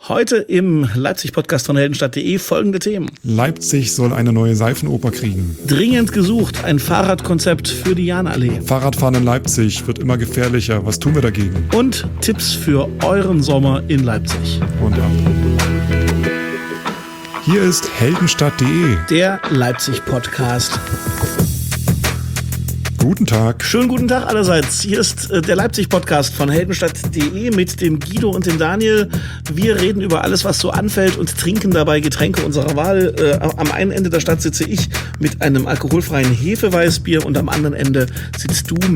Heute im Leipzig-Podcast von Heldenstadt.de folgende Themen. Leipzig soll eine neue Seifenoper kriegen. Dringend gesucht, ein Fahrradkonzept für die Jahnallee. Fahrradfahren in Leipzig wird immer gefährlicher. Was tun wir dagegen? Und Tipps für euren Sommer in Leipzig. Und ab. Hier ist Heldenstadt.de, der Leipzig-Podcast. Guten Tag. Schönen guten Tag allerseits. Hier ist der Leipzig-Podcast von Heldenstadt.de mit dem Guido und dem Daniel. Wir reden über alles, was so anfällt und trinken dabei Getränke unserer Wahl. Am einen Ende der Stadt sitze ich mit einem alkoholfreien Hefeweißbier und am anderen Ende sitzt du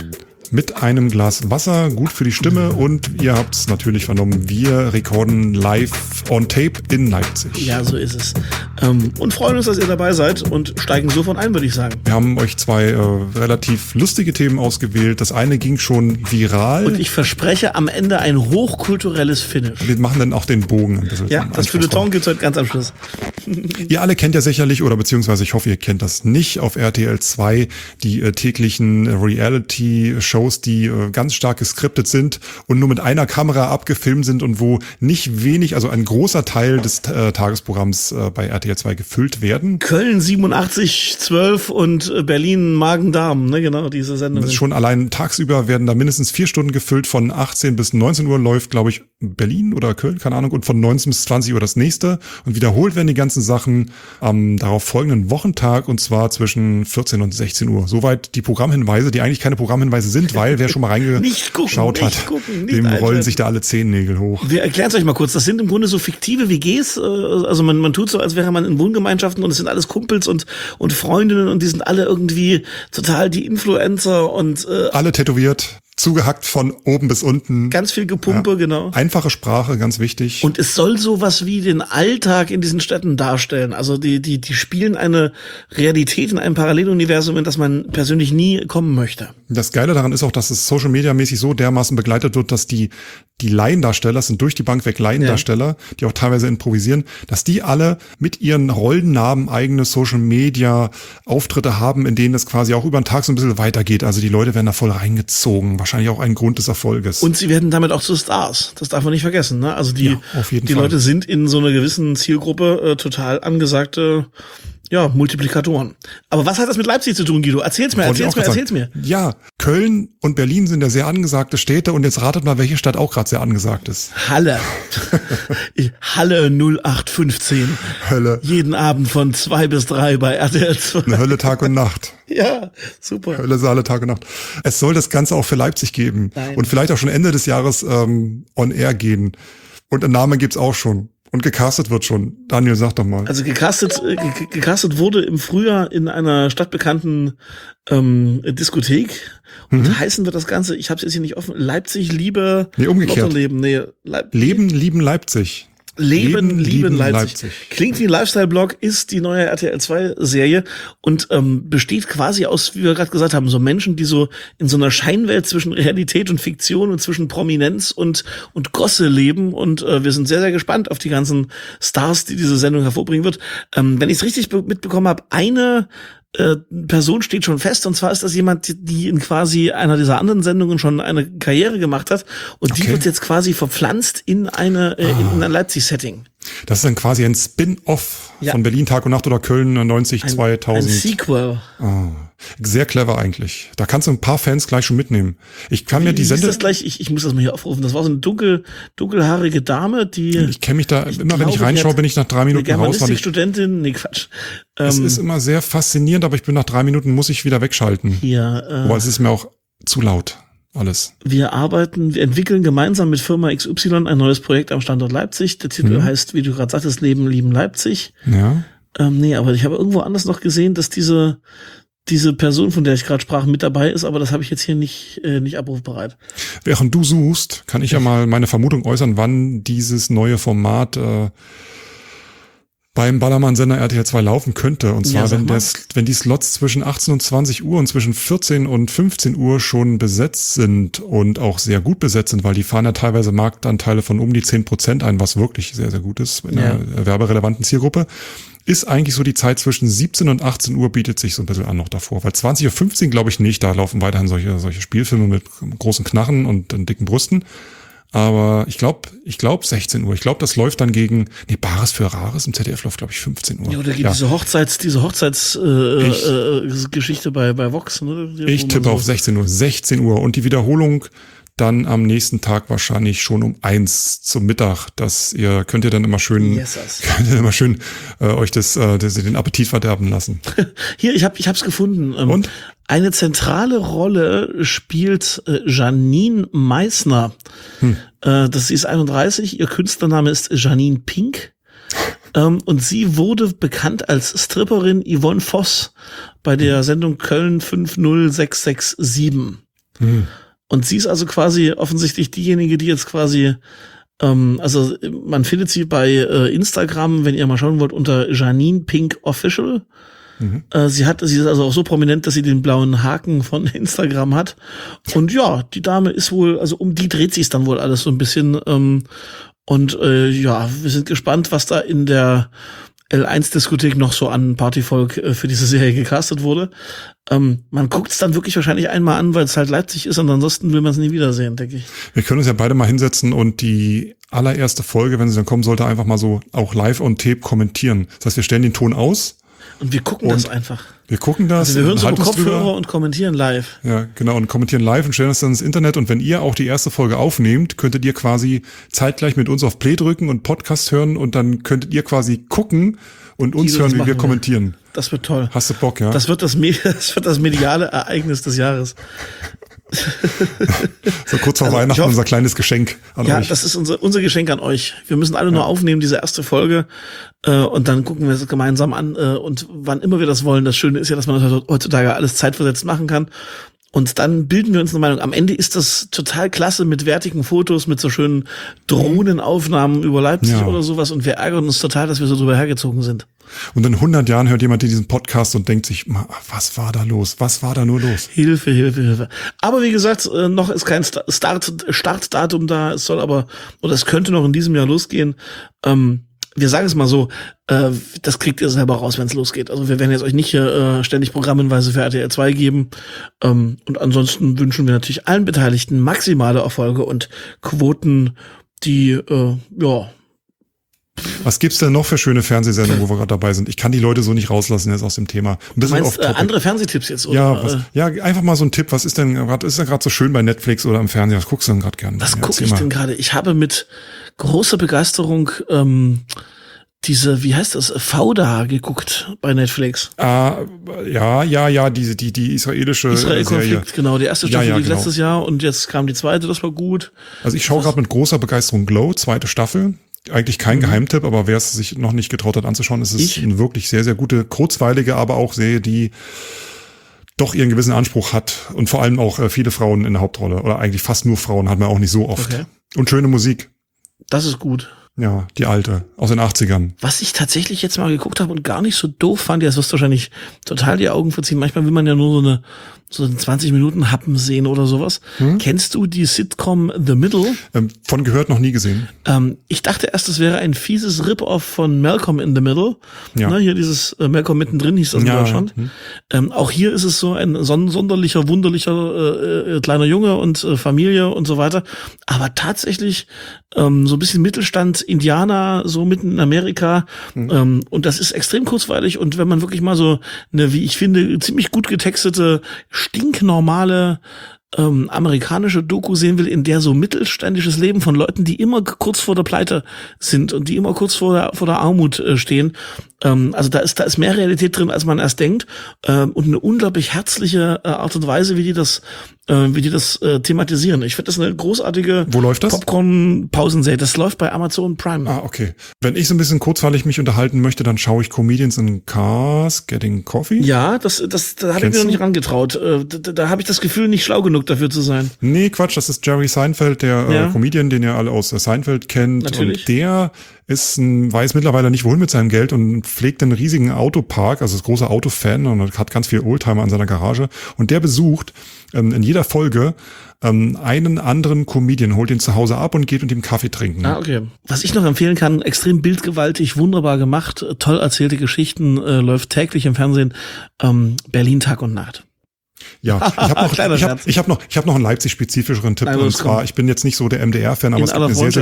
mit einem Glas Wasser, gut für die Stimme, und ihr habt es natürlich vernommen, wir rekorden live on tape in Leipzig. Ja, so ist es. Und freuen uns, dass ihr dabei seid und steigen sofort ein, würde ich sagen. Wir haben euch zwei relativ lustige Themen ausgewählt. Das eine ging schon viral. Und ich verspreche am Ende ein hochkulturelles Finish. Wir machen dann auch den Bogen ein bisschen. Ja, das Feuilleton gibt's heute ganz am Schluss. Ihr alle kennt ja sicherlich, oder beziehungsweise ich hoffe, ihr kennt das nicht, auf RTL 2 die täglichen Reality-Shows, die ganz stark geskriptet sind und nur mit einer Kamera abgefilmt sind und wo nicht wenig, also ein großer Teil des Tagesprogramms bei RTL 2 gefüllt werden. Köln 8712 und Berlin Magen-Darm, ne, genau, diese Sendung. Das ist schon allein tagsüber werden da mindestens 4 Stunden gefüllt. Von 18 bis 19 Uhr läuft, glaube ich, Berlin oder Köln, keine Ahnung, und von 19 bis 20 Uhr das nächste. Und wiederholt werden die ganzen Sachen am darauf folgenden Wochentag, und zwar zwischen 14 und 16 Uhr. Soweit die Programmhinweise, die eigentlich keine Programmhinweise sind, weil wer schon mal reingeschaut hat, dem rollen sich da alle Zehennägel hoch. Wir erklären es euch mal kurz. Das sind im Grunde so fiktive WGs. Also man tut so, als wäre man in Wohngemeinschaften und es sind alles Kumpels und Freundinnen und die sind alle irgendwie total die Influencer und alle tätowiert. Zugehackt von oben bis unten. Ganz viel Gepumpe, ja. Genau. Einfache Sprache, ganz wichtig. Und es soll sowas wie den Alltag in diesen Städten darstellen. Also die spielen eine Realität in einem Paralleluniversum, in das man persönlich nie kommen möchte. Das Geile daran ist auch, dass es Social Media mäßig so dermaßen begleitet wird, dass die Laiendarsteller, das sind durch die Bank weg Laiendarsteller, die auch teilweise improvisieren, dass die alle mit ihren Rollennamen eigene Social Media Auftritte haben, in denen es quasi auch über den Tag so ein bisschen weitergeht. Also die Leute werden da voll reingezogen. Wahrscheinlich auch ein Grund des Erfolges. Und sie werden damit auch zu Stars. Das darf man nicht vergessen, ne? Also die Leute sind in so einer gewissen Zielgruppe total angesagte Multiplikatoren. Aber was hat das mit Leipzig zu tun, Guido? Erzähl's mir. Ja, Köln und Berlin sind ja sehr angesagte Städte, und jetzt ratet mal, welche Stadt auch gerade sehr angesagt ist. Halle. Halle 0815. Hölle. Jeden Abend von 2 bis 3 bei RTL 2. Eine Hölle Tag und Nacht. Ja, super. Hölle Saale Tag und Nacht. Es soll das Ganze auch für Leipzig geben. Nein. Und vielleicht auch schon Ende des Jahres on air gehen. Und einen Namen gibt's auch schon. Und gecastet wird schon. Daniel, sag doch mal. Also gecastet wurde im Frühjahr in einer stadtbekannten Diskothek. Und heißen wird das Ganze, ich habe es jetzt hier nicht offen, Leipzig, Liebe, umgekehrt. Lotterleben. Leben, lieben Leipzig. Leben, lieben Leipzig. Klingt wie ein Lifestyle-Blog, ist die neue RTL 2-Serie und besteht quasi aus, wie wir gerade gesagt haben, so Menschen, die so in so einer Scheinwelt zwischen Realität und Fiktion und zwischen Prominenz und Gosse leben, und wir sind sehr, sehr gespannt auf die ganzen Stars, die diese Sendung hervorbringen wird. Wenn ich es richtig mitbekommen habe, eine Person steht schon fest, und zwar ist das jemand, die in quasi einer dieser anderen Sendungen schon eine Karriere gemacht hat, und die wird jetzt quasi verpflanzt in in ein Leipzig-Setting. Das ist dann quasi ein Spin-off von Berlin Tag und Nacht oder Köln 90 2000. Ein Sequel. Sehr clever eigentlich. Da kannst du ein paar Fans gleich schon mitnehmen. Ich kann mir die Sendung. Ich muss das mal hier aufrufen. Das war so eine dunkelhaarige Dame, die. Ich kenne mich da immer, wenn ich reinschaue, bin ich nach 3 Minuten raus. Studentin, nee, Quatsch. Es ist immer sehr faszinierend, aber ich bin nach 3 Minuten, muss ich wieder wegschalten. Aber es ist mir auch zu laut. Alles. Wir entwickeln gemeinsam mit Firma XY ein neues Projekt am Standort Leipzig. Der Titel heißt, wie du gerade sagtest, Leben, lieben Leipzig. Ja. Nee, aber ich habe irgendwo anders noch gesehen, dass diese Person, von der ich gerade sprach, mit dabei ist, aber das habe ich jetzt hier nicht abrufbereit. Während du suchst, kann ich ja mal meine Vermutung äußern, wann dieses neue Format beim Ballermann-Sender RTL 2 laufen könnte. Und zwar, wenn die Slots zwischen 18 und 20 Uhr und zwischen 14 und 15 Uhr schon besetzt sind und auch sehr gut besetzt sind, weil die fahren ja teilweise Marktanteile von um die 10% ein, was wirklich sehr, sehr gut ist in einer werberelevanten Zielgruppe, ist eigentlich so die Zeit zwischen 17 und 18 Uhr bietet sich so ein bisschen an noch davor. Weil 20.15 Uhr glaube ich nicht, da laufen weiterhin solche Spielfilme mit großen Knarren und dicken Brüsten. Aber ich glaube 16 Uhr. Ich glaube, das läuft dann gegen, Bares für Rares im ZDF läuft, glaube ich, 15 Uhr. Ja, oder gibt diese Hochzeitsgeschichte bei Vox. Ne? Ich tippe auf 16 Uhr. 16 Uhr. Und die Wiederholung dann am nächsten Tag wahrscheinlich schon um 1 zum Mittag. Könnt ihr dann immer schön euch den Appetit verderben lassen. Hier, ich hab's gefunden. Und? Eine zentrale Rolle spielt Janine Meissner. Sie ist 31, ihr Künstlername ist Janine Pink. Und sie wurde bekannt als Stripperin Yvonne Voss bei der Sendung Köln 50667. Und sie ist also quasi offensichtlich diejenige, die jetzt quasi, also man findet sie bei Instagram, wenn ihr mal schauen wollt, unter Janine Pink Official. Sie ist also auch so prominent, dass sie den blauen Haken von Instagram hat. Und ja, die Dame ist wohl, also um die dreht sich dann wohl alles so ein bisschen. Wir sind gespannt, was da in der L1-Diskothek noch so an Partyvolk für diese Serie gecastet wurde. Man guckt es dann wirklich wahrscheinlich einmal an, weil es halt Leipzig ist und ansonsten will man es nie wiedersehen, denke ich. Wir können uns ja beide mal hinsetzen und die allererste Folge, wenn sie dann kommen sollte, einfach mal so auch live on tape kommentieren. Das heißt, wir stellen den Ton aus. Und wir gucken das einfach. Wir gucken das. Also wir hören so über Kopfhörer und kommentieren live. Ja, genau. Und kommentieren live und stellen das dann ins Internet. Und wenn ihr auch die erste Folge aufnehmt, könntet ihr quasi zeitgleich mit uns auf Play drücken und Podcast hören. Und dann könntet ihr quasi gucken und uns hören, wie wir kommentieren. Das wird toll. Hast du Bock, ja? Das wird das mediale Ereignis des Jahres. So kurz vor Weihnachten unser kleines Geschenk an euch. Ja, das ist unser Geschenk an euch. Wir müssen alle nur aufnehmen, diese erste Folge, und dann gucken wir es gemeinsam an, und wann immer wir das wollen. Das Schöne ist ja, dass man das heutzutage alles zeitversetzt machen kann. Und dann bilden wir uns eine Meinung. Am Ende ist das total klasse mit wertigen Fotos, mit so schönen Drohnenaufnahmen über Leipzig oder sowas. Und wir ärgern uns total, dass wir so drüber hergezogen sind. Und in 100 Jahren hört jemand diesen Podcast und denkt sich, was war da los? Was war da nur los? Hilfe. Aber wie gesagt, noch ist kein Startdatum da. Es könnte noch in diesem Jahr losgehen. Wir sagen es mal so, das kriegt ihr selber raus, wenn es losgeht. Also wir werden jetzt euch nicht ständig Programmhinweise für RTL 2 geben. Und ansonsten wünschen wir natürlich allen Beteiligten maximale Erfolge und Quoten, die, Was gibt's denn noch für schöne Fernsehsendungen, wo wir gerade dabei sind? Ich kann die Leute so nicht rauslassen jetzt aus dem Thema. Du meinst andere Fernsehtipps jetzt? Oder? Ja, einfach mal so ein Tipp. Was ist denn gerade so schön bei Netflix oder im Fernsehen? Was guckst du denn gerade gern? Was gucke ich denn gerade? Ich habe mit großer Begeisterung wie heißt das, Fauda geguckt bei Netflix. Die israelische Israel-Konflikt, Serie. Genau, die erste Staffel lief letztes Jahr und jetzt kam die zweite, das war gut. Also ich schaue gerade mit großer Begeisterung Glow, zweite Staffel. Eigentlich kein Geheimtipp, aber wer es sich noch nicht getraut hat anzuschauen, ist es eine wirklich sehr, sehr gute, kurzweilige, aber auch Serie, die doch ihren gewissen Anspruch hat und vor allem auch viele Frauen in der Hauptrolle oder eigentlich fast nur Frauen, hat man auch nicht so oft. Okay. Und schöne Musik. Das ist gut. Ja, die alte, aus den 80ern. Was ich tatsächlich jetzt mal geguckt habe und gar nicht so doof fand, das wirst du wahrscheinlich total die Augen verziehen. Manchmal will man ja nur so einen 20-Minuten-Happen sehen oder sowas. Kennst du die Sitcom The Middle? Von gehört, noch nie gesehen. Ich dachte erst, es wäre ein fieses Rip-Off von Malcolm in the Middle. Ja. Ne, hier dieses Malcolm mittendrin hieß das in Deutschland. Auch hier ist es so ein sonderlicher, wunderlicher kleiner Junge und Familie und so weiter. Aber tatsächlich so ein bisschen Mittelstand, Indianer, so mitten in Amerika. Und das ist extrem kurzweilig. Und wenn man wirklich mal so eine, wie ich finde, ziemlich gut getextete, stinknormale amerikanische Doku sehen will, in der so mittelständisches Leben von Leuten, die immer kurz vor der Pleite sind und die immer kurz vor der Armut stehen. Also da ist mehr Realität drin, als man erst denkt, und eine unglaublich herzliche Art und Weise, wie die das thematisieren. Ich finde das eine großartige Popcorn-Pausenserie. Das läuft bei Amazon Prime. Ah, okay. Wenn ich so ein bisschen kurzweilig mich unterhalten möchte, dann schaue ich Comedians in Cars Getting Coffee. Ja, da habe ich mir noch nicht rangetraut. Da habe ich das Gefühl, nicht schlau genug dafür zu sein. Nee, Quatsch, das ist Jerry Seinfeld, der Comedian, den ihr alle aus Seinfeld kennt. Natürlich. Und der weiß mittlerweile nicht wohin mit seinem Geld und pflegt einen riesigen Autopark, also ist großer Autofan und hat ganz viel Oldtimer an seiner Garage. Und der besucht in jeder Folge einen anderen Comedian, holt ihn zu Hause ab und geht mit ihm Kaffee trinken. Ah, okay. Was ich noch empfehlen kann, extrem bildgewaltig, wunderbar gemacht, toll erzählte Geschichten, läuft täglich im Fernsehen, Berlin Tag und Nacht. Ja, ich hab noch einen Leipzig-spezifischeren Tipp. Und zwar, ich bin jetzt nicht so der MDR-Fan, aber es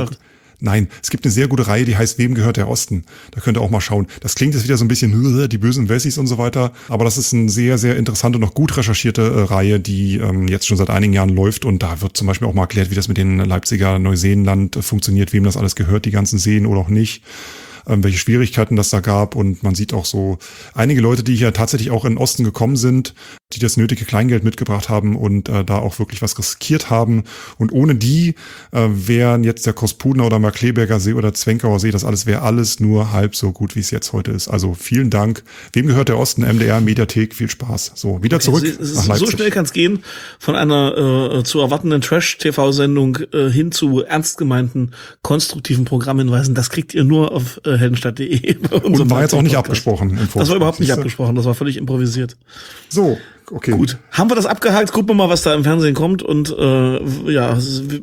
gibt eine sehr gute Reihe, die heißt Wem gehört der Osten? Da könnt ihr auch mal schauen. Das klingt jetzt wieder so ein bisschen die bösen Wessis und so weiter, aber das ist eine sehr, sehr interessante und noch gut recherchierte Reihe, die jetzt schon seit einigen Jahren läuft, und da wird zum Beispiel auch mal erklärt, wie das mit den Leipziger Neuseenland funktioniert, wem das alles gehört, die ganzen Seen oder auch nicht. Welche Schwierigkeiten das da gab, und man sieht auch so einige Leute, die hier tatsächlich auch in den Osten gekommen sind, die das nötige Kleingeld mitgebracht haben und da auch wirklich was riskiert haben, und ohne die wären jetzt der Kospudner oder Markleberger See oder Zwenkauer See, das alles wäre alles nur halb so gut, wie es jetzt heute ist. Also vielen Dank. Wem gehört der Osten? MDR, Mediathek, viel Spaß. So, wieder zurück nach Leipzig. So schnell kann es gehen, von einer zu erwartenden Trash-TV-Sendung hin zu ernst gemeinten, konstruktiven Programmhinweisen. Das kriegt ihr nur auf heldenstadt.de. Und war jetzt auch nicht abgesprochen. Das war überhaupt nicht abgesprochen, das war völlig improvisiert. So, okay. Gut, haben wir das abgehakt? Gucken wir mal, was da im Fernsehen kommt, und wir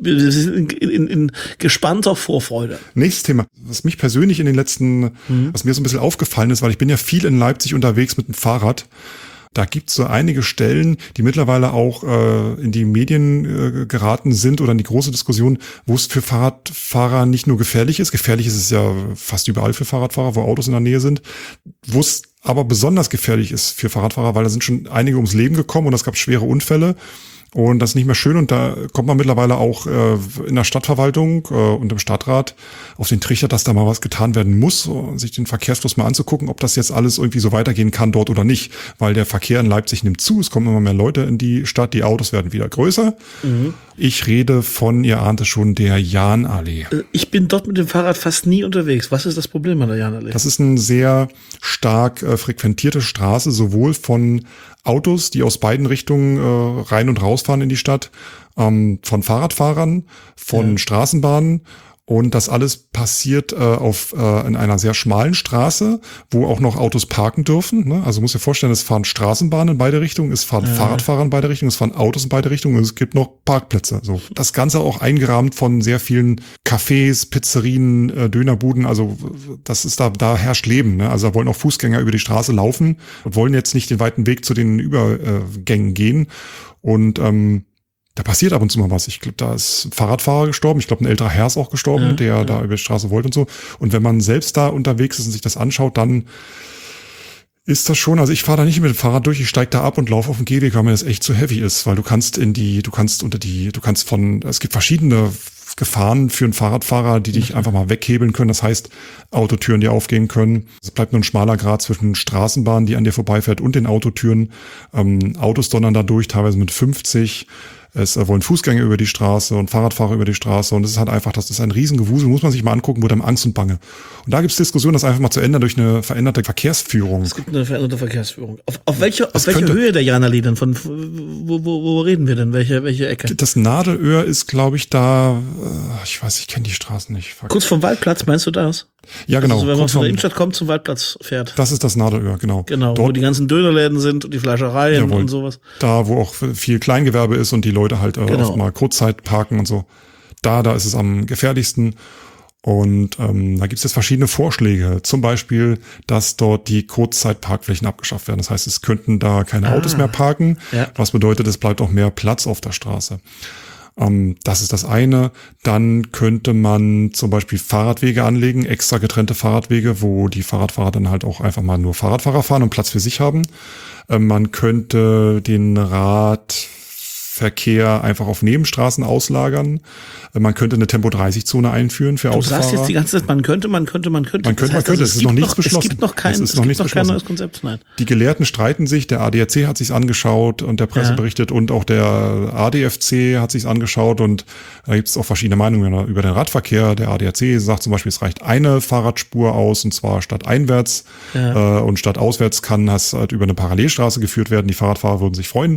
sind in gespannter Vorfreude. Nächstes Thema, was mich persönlich in den letzten, was mir so ein bisschen aufgefallen ist, weil ich bin ja viel in Leipzig unterwegs mit dem Fahrrad. Da gibt's so einige Stellen, die mittlerweile auch in die Medien geraten sind oder in die große Diskussion, wo es für Fahrradfahrer nicht nur gefährlich ist ist es ja fast überall für Fahrradfahrer, wo Autos in der Nähe sind, wo es aber besonders gefährlich ist für Fahrradfahrer, weil da sind schon einige ums Leben gekommen und es gab schwere Unfälle. Und das ist nicht mehr schön, und da kommt man mittlerweile auch in der Stadtverwaltung und im Stadtrat auf den Trichter, dass da mal was getan werden muss, sich den Verkehrsfluss mal anzugucken, ob das jetzt alles irgendwie so weitergehen kann dort oder nicht, weil der Verkehr in Leipzig nimmt zu, es kommen immer mehr Leute in die Stadt, die Autos werden wieder größer. Ich rede von, ihr ahnt es schon, der Jahnallee. Ich bin dort mit dem Fahrrad fast nie unterwegs. Was ist das Problem an der Jahnallee? Das ist eine sehr stark frequentierte Straße, sowohl von Autos, die aus beiden Richtungen rein und rausfahren in die Stadt, von Fahrradfahrern, von Straßenbahnen. Und das alles passiert in einer sehr schmalen Straße, wo auch noch Autos parken dürfen. Ne? Also muss dir vorstellen, es fahren Straßenbahnen in beide Richtungen, es fahren Fahrradfahrer in beide Richtungen, es fahren Autos in beide Richtungen und es gibt noch Parkplätze. So, das Ganze auch eingerahmt von sehr vielen Cafés, Pizzerien, Dönerbuden. Also das ist da herrscht Leben. Ne? Also da wollen auch Fußgänger über die Straße laufen und wollen jetzt nicht den weiten Weg zu den Übergängen gehen. Und da passiert ab und zu mal was. Ich glaube, da ist ein Fahrradfahrer gestorben. Ich glaube, ein älterer Herr ist auch gestorben, der da über die Straße wollte und so. Und wenn man selbst da unterwegs ist und sich das anschaut, dann ist das schon, also ich fahre da nicht mit dem Fahrrad durch, ich steige da ab und laufe auf den Gehweg, weil mir das echt zu heavy ist, weil es gibt verschiedene Gefahren für einen Fahrradfahrer, die dich einfach mal weghebeln können. Das heißt, Autotüren, die aufgehen können. Es bleibt nur ein schmaler Grat zwischen Straßenbahn, die an dir vorbeifährt, und den Autotüren. Autos donnern da durch, teilweise mit 50. Es wollen Fußgänger über die Straße und Fahrradfahrer über die Straße, und es ist halt einfach, das ist ein Riesengewusel, muss man sich mal angucken, wird einem Angst und Bange. Und da gibt es Diskussionen, das einfach mal zu ändern durch eine veränderte Verkehrsführung. Es gibt eine veränderte Verkehrsführung. Auf welcher Höhe der Jahnallee denn? Von wo reden wir denn? Welche Ecke? Das Nadelöhr ist, glaube ich, da, ich kenne die Straßen nicht. Kurz vom Waldplatz, meinst du das? Ja, genau. Also wenn man von der Innenstadt kommt, zum Waldplatz fährt. Das ist das Nadelöhr, genau. Genau, dort, wo die ganzen Dönerläden sind und die Fleischereien und sowas. Da, wo auch viel Kleingewerbe ist und die Leute halt oft mal Kurzzeit parken und so. Da ist es am gefährlichsten. Und da gibt es jetzt verschiedene Vorschläge. Zum Beispiel, dass dort die Kurzzeitparkflächen abgeschafft werden. Das heißt, es könnten da keine Autos mehr parken. Ja. Was bedeutet, es bleibt auch mehr Platz auf der Straße. Das ist das eine. Dann könnte man zum Beispiel Fahrradwege anlegen, extra getrennte Fahrradwege, wo die Fahrradfahrer dann halt auch einfach mal nur Fahrradfahrer fahren und Platz für sich haben. Man könnte den Radverkehr einfach auf Nebenstraßen auslagern. Man könnte eine Tempo-30-Zone einführen für Autofahrer. Du sagst jetzt die ganze Zeit, man könnte. Es ist noch nichts beschlossen. Es gibt noch kein neues Konzept, nein. Die Gelehrten streiten sich, der ADAC hat sich's angeschaut und der Presse berichtet, und auch der ADFC hat sich's angeschaut, und da gibt's auch verschiedene Meinungen über den Radverkehr. Der ADAC sagt zum Beispiel, es reicht eine Fahrradspur aus, und zwar statt einwärts und statt auswärts kann das halt über eine Parallelstraße geführt werden. Die Fahrradfahrer würden sich freuen.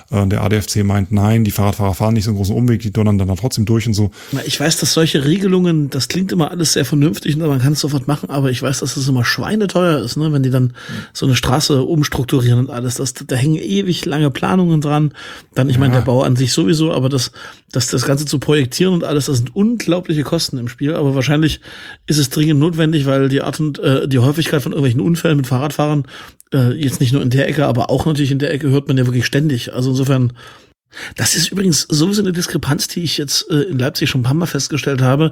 Der ADFC meint, nein, die Fahrradfahrer fahren nicht so einen großen Umweg, die donnern dann trotzdem durch und so. Ich weiß, dass solche Regelungen, das klingt immer alles sehr vernünftig und man kann es sofort machen, aber ich weiß, dass das immer schweineteuer ist, ne, wenn die dann so eine Straße umstrukturieren und alles. Da hängen ewig lange Planungen dran. Dann, ich meine, der Bau an sich sowieso, aber das Ganze zu projektieren und alles, das sind unglaubliche Kosten im Spiel. Aber wahrscheinlich ist es dringend notwendig, weil die Art und die Häufigkeit von irgendwelchen Unfällen mit Fahrradfahrern jetzt nicht nur in der Ecke, aber auch natürlich in der Ecke hört man ja wirklich ständig. Also insofern, das ist übrigens sowieso eine Diskrepanz, die ich jetzt in Leipzig schon ein paar Mal festgestellt habe.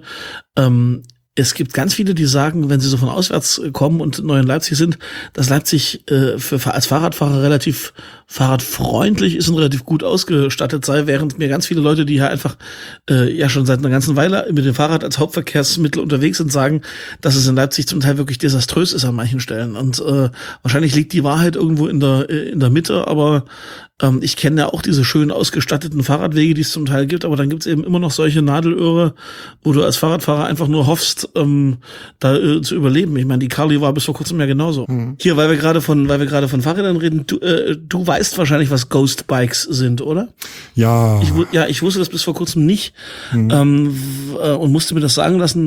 Es gibt ganz viele, die sagen, wenn sie so von auswärts kommen und neu in Leipzig sind, dass Leipzig als Fahrradfahrer relativ fahrradfreundlich ist und relativ gut ausgestattet sei, während mir ganz viele Leute, die hier einfach ja schon seit einer ganzen Weile mit dem Fahrrad als Hauptverkehrsmittel unterwegs sind, sagen, dass es in Leipzig zum Teil wirklich desaströs ist an manchen Stellen. Und wahrscheinlich liegt die Wahrheit irgendwo in der Mitte, aber ich kenne ja auch diese schön ausgestatteten Fahrradwege, die es zum Teil gibt, aber dann gibt es eben immer noch solche Nadelöhre, wo du als Fahrradfahrer einfach nur hoffst, da zu überleben. Ich meine, die Carly war bis vor kurzem ja genauso. Mhm. Hier, weil wir gerade von Fahrrädern reden, du weißt wahrscheinlich, was Ghost Bikes sind, oder? Ja. Ich wusste das bis vor kurzem nicht und musste mir das sagen lassen.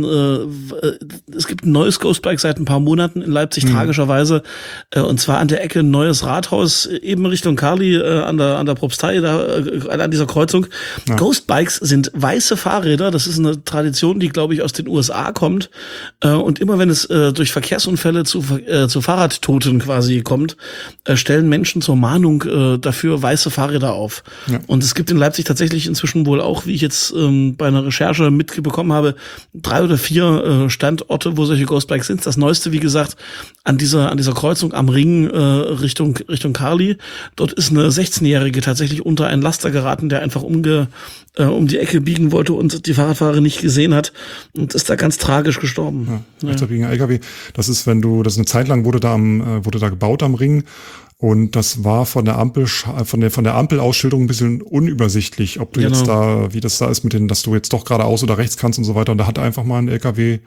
Es gibt ein neues Ghost Bike seit ein paar Monaten in Leipzig, tragischerweise, und zwar an der Ecke Neues Rathaus, eben Richtung Carly, an der Propstei, an dieser Kreuzung. Ja. Ghost Bikes sind weiße Fahrräder. Das ist eine Tradition, die, glaube ich, aus den USA kommt. Und immer wenn es durch Verkehrsunfälle zu Fahrradtoten quasi kommt, stellen Menschen zur Mahnung dafür weiße Fahrräder auf. Ja. Und es gibt in Leipzig tatsächlich inzwischen wohl auch, wie ich jetzt bei einer Recherche mitbekommen habe, 3 oder 4 Standorte, wo solche Ghost Bikes sind. Das neueste, wie gesagt, an dieser Kreuzung am Ring Richtung Carly. Dort ist eine 16-Jährige tatsächlich unter einen Laster geraten, der einfach um die Ecke biegen wollte und die Fahrradfahrerin nicht gesehen hat und ist da ganz tragisch gestorben. Ja. Gegen LKW. Das ist, das ist eine Zeit lang wurde da gebaut am Ring. Und das war von der Ampelausschilderung ein bisschen unübersichtlich, ob du jetzt da, wie das da ist mit dass du jetzt doch geradeaus oder rechts kannst und so weiter. Und da hat einfach mal ein LKW,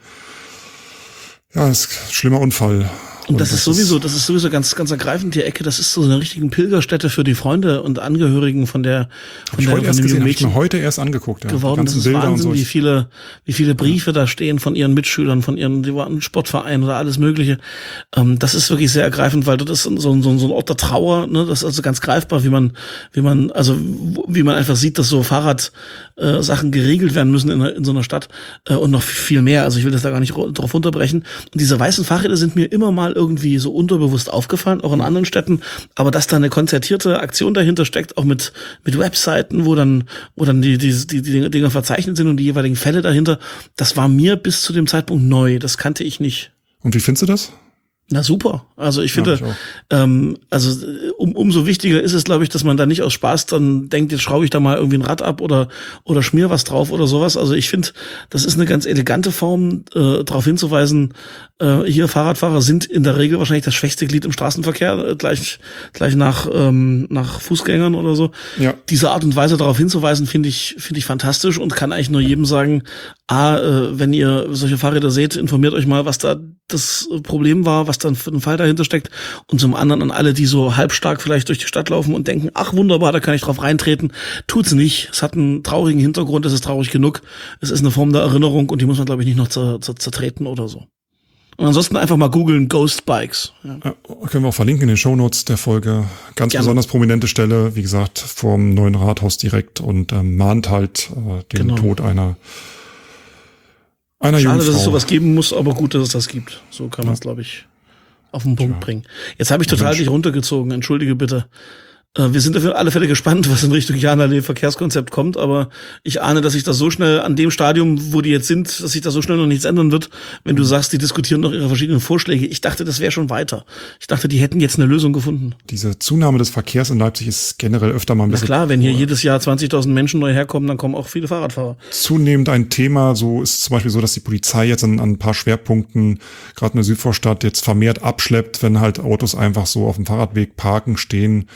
ist ein schlimmer Unfall. Und das ist sowieso ganz, ganz ergreifend, die Ecke. Das ist so eine richtige Pilgerstätte für die Freunde und Angehörigen von dem jungen Mädchen. Hab ich mir heute erst angeguckt, ja. Geworden. Das ist Bilder Wahnsinn, wie viele Briefe da stehen von ihren Mitschülern, die waren Sportverein oder alles Mögliche. Das ist wirklich sehr ergreifend, weil das ist so ein Ort der Trauer, ne? Das ist also ganz greifbar, wie man einfach sieht, dass so Fahrradsachen geregelt werden müssen in so einer Stadt, und noch viel mehr. Also ich will das da gar nicht drauf runterbrechen. Und diese weißen Fahrräder sind mir immer mal irgendwie so unterbewusst aufgefallen, auch in anderen Städten, aber dass da eine konzertierte Aktion dahinter steckt, auch mit Webseiten, wo dann die Dinge verzeichnet sind und die jeweiligen Fälle dahinter, das war mir bis zu dem Zeitpunkt neu, das kannte ich nicht. Und wie findest du das? Na super. Also ich finde, umso wichtiger ist es, glaube ich, dass man da nicht aus Spaß dann denkt, jetzt schraube ich da mal irgendwie ein Rad ab oder schmier was drauf oder sowas. Also ich finde, das ist eine ganz elegante Form, darauf hinzuweisen, hier Fahrradfahrer sind in der Regel wahrscheinlich das schwächste Glied im Straßenverkehr, gleich nach Fußgängern oder so. Ja. Diese Art und Weise darauf hinzuweisen, finde ich fantastisch und kann eigentlich nur jedem sagen, wenn ihr solche Fahrräder seht, informiert euch mal, was da das Problem war, was dann für ein Fall dahinter steckt, und zum anderen an alle, die so halbstark vielleicht durch die Stadt laufen und denken, ach wunderbar, da kann ich drauf reintreten, tut's nicht. Es hat einen traurigen Hintergrund, es ist traurig genug, es ist eine Form der Erinnerung und die muss man, glaube ich, nicht noch zertreten oder so. Und ansonsten einfach mal googeln Ghost Bikes. Ja. Können wir auch verlinken in den Shownotes der Folge. Ganz besonders prominente Stelle, wie gesagt, vorm neuen Rathaus direkt und mahnt halt den Tod einer Jungfrau. Schade, dass es sowas geben muss, aber gut, dass es das gibt. So kann man es, glaube ich, auf den Punkt bringen. Jetzt habe ich total dich runtergezogen, entschuldige bitte. Wir sind auf alle Fälle gespannt, was in Richtung Jana-Verkehrskonzept kommt, aber ich ahne, dass sich das so schnell an dem Stadium, wo die jetzt sind, dass sich da so schnell noch nichts ändern wird, wenn du sagst, die diskutieren noch ihre verschiedenen Vorschläge. Ich dachte, das wäre schon weiter. Ich dachte, die hätten jetzt eine Lösung gefunden. Diese Zunahme des Verkehrs in Leipzig ist generell öfter mal ein bisschen... Na klar, wenn hier jedes Jahr 20.000 Menschen neu herkommen, dann kommen auch viele Fahrradfahrer. Zunehmend ein Thema, so ist zum Beispiel so, dass die Polizei jetzt an ein paar Schwerpunkten, gerade in der Südvorstadt, jetzt vermehrt abschleppt, wenn halt Autos einfach so auf dem Fahrradweg parken, stehen.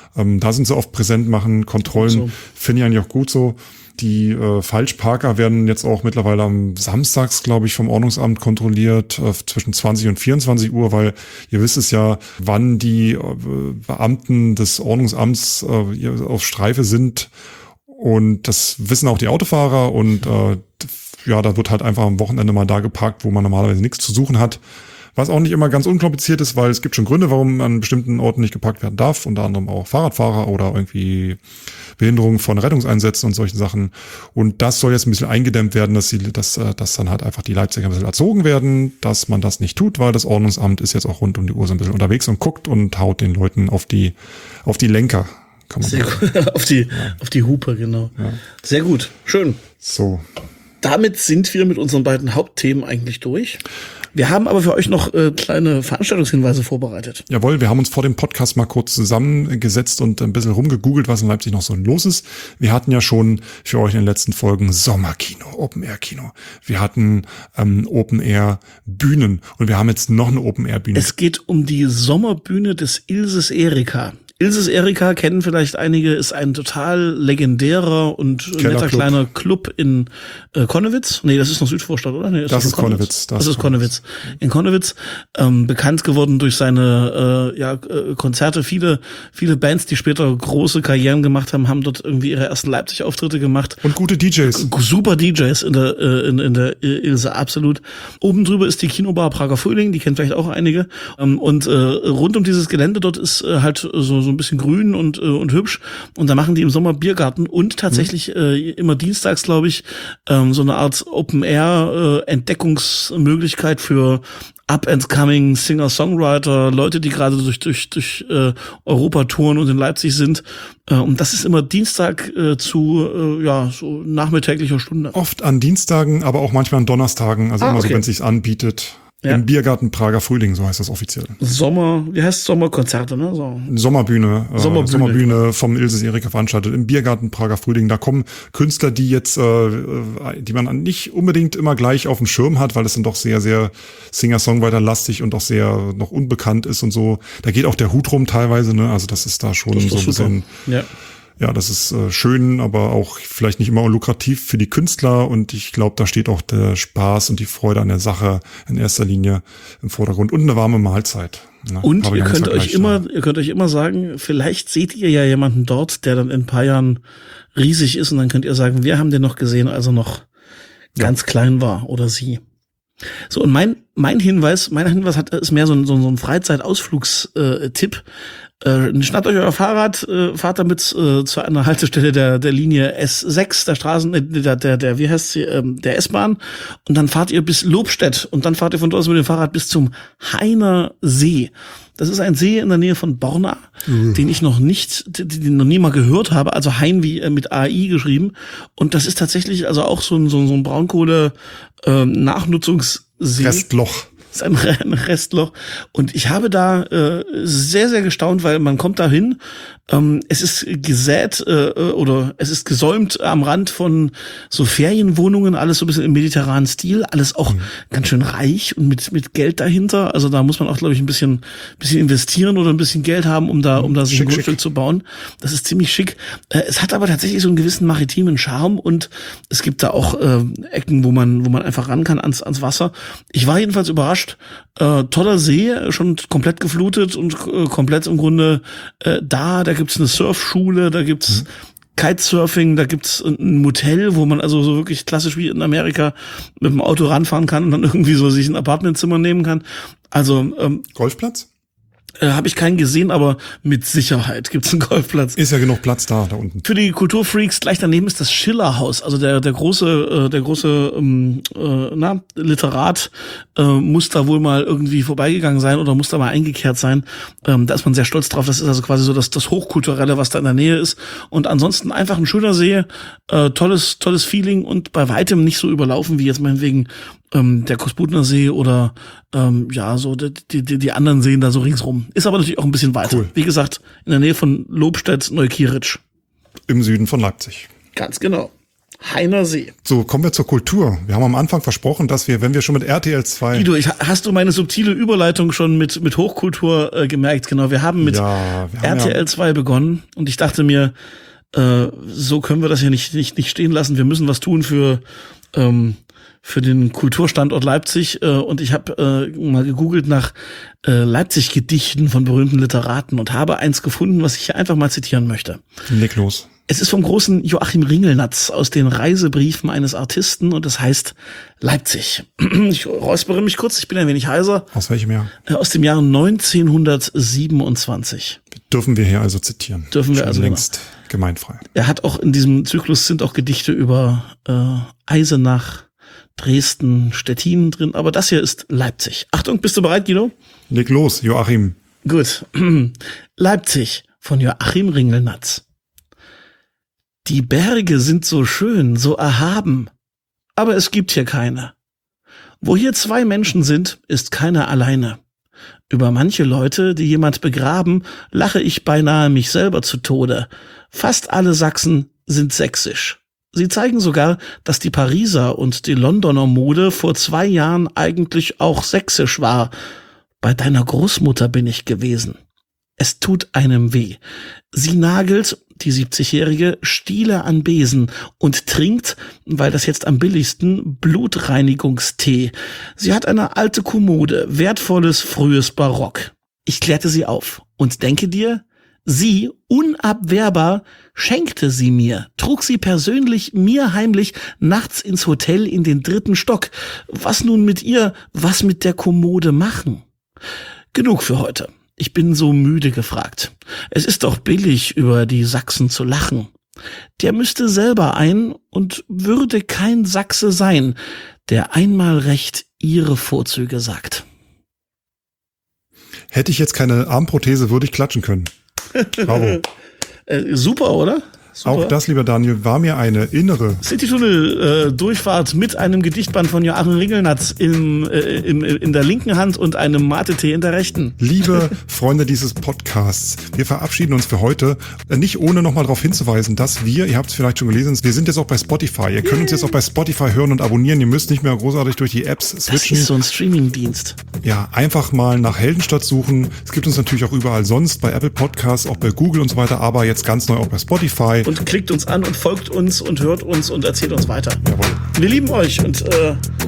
Da sind sie oft präsent, machen Kontrollen, so. finde ich eigentlich auch gut so. Die Falschparker werden jetzt auch mittlerweile am Samstags, glaube ich, vom Ordnungsamt kontrolliert, zwischen 20 und 24 Uhr, weil ihr wisst es ja, wann die Beamten des Ordnungsamts auf Streife sind. Und das wissen auch die Autofahrer. Und da wird halt einfach am Wochenende mal da geparkt, wo man normalerweise nichts zu suchen hat. Was auch nicht immer ganz unkompliziert ist, weil es gibt schon Gründe, warum an bestimmten Orten nicht geparkt werden darf. Unter anderem auch Fahrradfahrer oder irgendwie Behinderung von Rettungseinsätzen und solchen Sachen. Und das soll jetzt ein bisschen eingedämmt werden, dass dann halt einfach die Leipziger ein bisschen erzogen werden, dass man das nicht tut, weil das Ordnungsamt ist jetzt auch rund um die Uhr so ein bisschen unterwegs und guckt und haut den Leuten auf die Lenker. Kann man Sehr gut. Auf die Hupe, genau. Ja. Sehr gut. Schön. So. Damit sind wir mit unseren beiden Hauptthemen eigentlich durch. Wir haben aber für euch noch kleine Veranstaltungshinweise vorbereitet. Jawohl, wir haben uns vor dem Podcast mal kurz zusammengesetzt und ein bisschen rumgegoogelt, was in Leipzig noch so los ist. Wir hatten ja schon für euch in den letzten Folgen Sommerkino, Open-Air-Kino. Wir hatten Open-Air-Bühnen und wir haben jetzt noch eine Open-Air-Bühne. Es geht um die Sommerbühne des Ilses Erika. Ilses Erika kennen vielleicht einige, ist ein total legendärer und netter kleiner Club in Konnewitz. Nee, das ist noch Südvorstadt, oder? Nee, das ist Konnewitz. Das ist Konnewitz. In Konnewitz, bekannt geworden durch seine Konzerte. Viele Bands, die später große Karrieren gemacht haben, haben dort irgendwie ihre ersten Leipzig-Auftritte gemacht. Und gute DJs. Super DJs in der Ilse, absolut. Oben drüber ist die Kinobar Prager Frühling, die kennt vielleicht auch einige. Und rund um dieses Gelände dort ist halt so ein bisschen grün und hübsch. Und da machen die im Sommer Biergarten und tatsächlich immer dienstags, glaube ich, so eine Art Open-Air-Entdeckungsmöglichkeit für Up-and-coming Singer-Songwriter, Leute, die gerade durch Europa touren und in Leipzig sind. Und das ist immer Dienstag zu so nachmittäglicher Stunde. Oft an Dienstagen, aber auch manchmal an Donnerstagen. Also immer so, wenn es sich anbietet. Ja. Im Biergarten Prager Frühling, so heißt das offiziell. Sommerkonzerte, ne? So. Sommerbühne vom Ilses Erika veranstaltet. Im Biergarten Prager Frühling. Da kommen Künstler, die jetzt, die man nicht unbedingt immer gleich auf dem Schirm hat, weil es dann doch sehr, sehr Singer-Songwriter-lastig und auch sehr noch unbekannt ist und so. Da geht auch der Hut rum teilweise, ne? Also das ist da schon so ein bisschen. Ja, das ist schön, aber auch vielleicht nicht immer lukrativ für die Künstler. Und ich glaube, da steht auch der Spaß und die Freude an der Sache in erster Linie im Vordergrund und eine warme Mahlzeit. Ne? Und ihr könnt euch immer sagen, vielleicht seht ihr ja jemanden dort, der dann in ein paar Jahren riesig ist und dann könnt ihr sagen, wir haben den noch gesehen, als er noch ganz klein war oder sie. So, und mein Hinweis ist mehr so ein Freizeitausflugstipp. Schnappt euch euer Fahrrad, fahrt damit zu einer Haltestelle der Linie S6 der S-Bahn und dann fahrt ihr bis Lobstedt und dann fahrt ihr von dort mit dem Fahrrad bis zum Hainer See. Das ist ein See in der Nähe von Borna, den ich noch nie mal gehört habe, also Hain wie mit AI geschrieben, und das ist tatsächlich also auch so ein Braunkohle Nachnutzungssee. Restloch. Das ist ein Restloch. Und ich habe da sehr, sehr gestaunt, weil man kommt da hin. Es ist gesät oder es ist gesäumt am Rand von so Ferienwohnungen, alles so ein bisschen im mediterranen Stil, alles auch ganz schön reich und mit Geld dahinter. Also da muss man auch, glaube ich, ein bisschen investieren oder ein bisschen Geld haben, um da sich ein Grundstück zu bauen. Das ist ziemlich schick. Es hat aber tatsächlich so einen gewissen maritimen Charme und es gibt da auch Ecken, wo man einfach ran kann ans Wasser. Ich war jedenfalls überrascht. Toller See, schon komplett geflutet und komplett im Grunde da gibt's eine Surfschule, da gibt's Kitesurfing, da gibt's ein Motel, wo man also so wirklich klassisch wie in Amerika mit dem Auto ranfahren kann und dann irgendwie so sich ein Apartmentzimmer nehmen kann. Also Golfplatz? Habe ich keinen gesehen, aber mit Sicherheit gibt's einen Golfplatz. Ist ja genug Platz da unten. Für die Kulturfreaks gleich daneben ist das Schillerhaus. Also der große Literat muss da wohl mal irgendwie vorbeigegangen sein oder muss da mal eingekehrt sein. Da ist man sehr stolz drauf. Das ist also quasi so das Hochkulturelle, was da in der Nähe ist. Und ansonsten einfach ein schöner See, tolles Feeling und bei weitem nicht so überlaufen wie jetzt meinetwegen der Kosputner See oder so die anderen Seen da so ringsrum. Ist aber natürlich auch ein bisschen weiter. Cool. Wie gesagt, in der Nähe von Lobstedt, Neukirch. Im Süden von Leipzig. Ganz genau. Heiner See. So, kommen wir zur Kultur. Wir haben am Anfang versprochen, dass wir, wenn wir schon mit RTL 2... Guido, hast du meine subtile Überleitung schon mit Hochkultur gemerkt? Genau, wir haben mit RTL 2 begonnen und ich dachte mir, so können wir das ja nicht stehen lassen. Wir müssen was tun für den Kulturstandort Leipzig und ich habe mal gegoogelt nach Leipzig-Gedichten von berühmten Literaten und habe eins gefunden, was ich hier einfach mal zitieren möchte. Leg los. Es ist vom großen Joachim Ringelnatz aus den Reisebriefen eines Artisten und es heißt Leipzig. Ich räuspere mich kurz, ich bin ein wenig heiser. Aus welchem Jahr? Aus dem Jahr 1927. Dürfen wir hier also zitieren? Dürfen wir schon also längst gemeinfrei. Er hat auch in diesem Zyklus sind auch Gedichte über Eisenach, Dresden, Stettin drin, aber das hier ist Leipzig. Achtung, bist du bereit, Guido? Leg los, Joachim. Gut. Leipzig von Joachim Ringelnatz. Die Berge sind so schön, so erhaben, aber es gibt hier keine. Wo hier zwei Menschen sind, ist keiner alleine. Über manche Leute, die jemand begraben, lache ich beinahe mich selber zu Tode. Fast alle Sachsen sind sächsisch. Sie zeigen sogar, dass die Pariser und die Londoner Mode vor 2 Jahren eigentlich auch sächsisch war. Bei deiner Großmutter bin ich gewesen. Es tut einem weh. Sie nagelt, die 70-Jährige, Stiele an Besen und trinkt, weil das jetzt am billigsten, Blutreinigungstee. Sie hat eine alte Kommode, wertvolles, frühes Barock. Ich klärte sie auf und denke dir, sie, unabwehrbar, schenkte sie mir, trug sie persönlich mir heimlich nachts ins Hotel in den 3. Stock. Was nun mit ihr, was mit der Kommode machen? Genug für heute. Ich bin so müde gefragt. Es ist doch billig, über die Sachsen zu lachen. Der müsste selber ein und würde kein Sachse sein, der einmal recht ihre Vorzüge sagt. Hätte ich jetzt keine Armprothese, würde ich klatschen können. Bravo. Super, oder? Super. Auch das, lieber Daniel, war mir eine innere Citytunnel-Durchfahrt mit einem Gedichtband von Joachim Ringelnatz in der linken Hand und einem Mate-Tee in der rechten. Liebe Freunde dieses Podcasts, wir verabschieden uns für heute, nicht ohne nochmal darauf hinzuweisen, dass ihr habt es vielleicht schon gelesen, wir sind jetzt auch bei Spotify. Ihr könnt uns jetzt auch bei Spotify hören und abonnieren. Ihr müsst nicht mehr großartig durch die Apps switchen. Das ist so ein Streaming-Dienst. Ja, einfach mal nach Heldenstadt suchen. Es gibt uns natürlich auch überall sonst, bei Apple Podcasts, auch bei Google und so weiter, aber jetzt ganz neu auch bei Spotify. Und klickt uns an und folgt uns und hört uns und erzählt uns weiter. Jawohl. Wir lieben euch und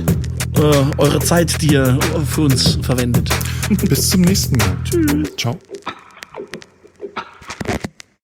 eure Zeit, die ihr für uns verwendet. Bis zum nächsten Mal. Tschüss. Ciao.